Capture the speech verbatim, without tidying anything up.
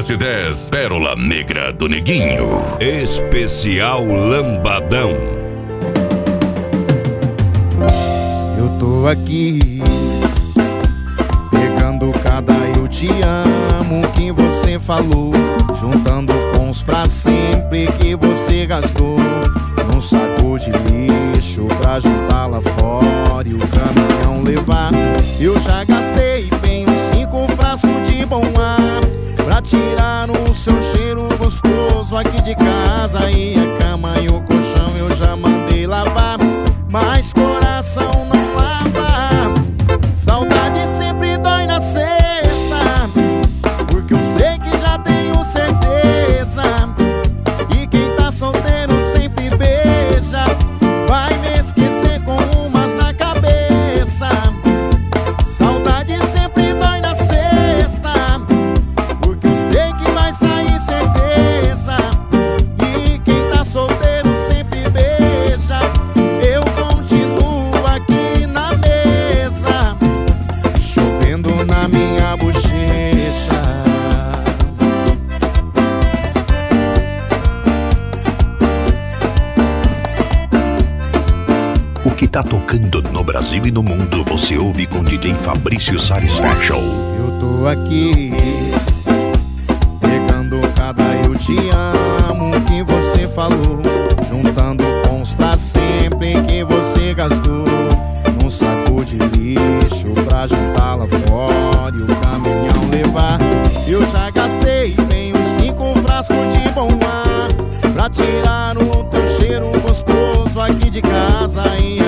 S dez, Pérola Negra do Neguinho. Especial Lambadão. Eu tô aqui pegando cada eu te amo que você falou, juntando com os pra sempre que você gastou num saco de lixo pra juntar lá fora e o caminhão levar. Eu já gastei bem uns cinco frascos de bom ar pra tirar o seu cheiro gostoso aqui de casa, e a cama e o colchão eu já mandei lavar, mas coração não lava. Saudade sempre dói na sexta, porque eu sei que já tenho certeza, e quem tá solteiro sempre beija, vai me esquecer com umas na cabeça. Saudade sempre dói na sexta, porque eu sei que vai sair certeza, e quem tá solteiro sempre beija. Eu continuo aqui na mesa, chovendo na minha bochecha. O que tá tocando no Brasil e no mundo você ouve com D J Fabrício Salles Fashion. Eu tô aqui pegando cada eu te amo que você falou, juntando com os pra sempre que você gastou num saco de lixo pra juntar lá fora e o caminhão levar. Eu já gastei bem uns cinco frascos de bom ar pra tirar o teu cheiro gostoso aqui de casa, e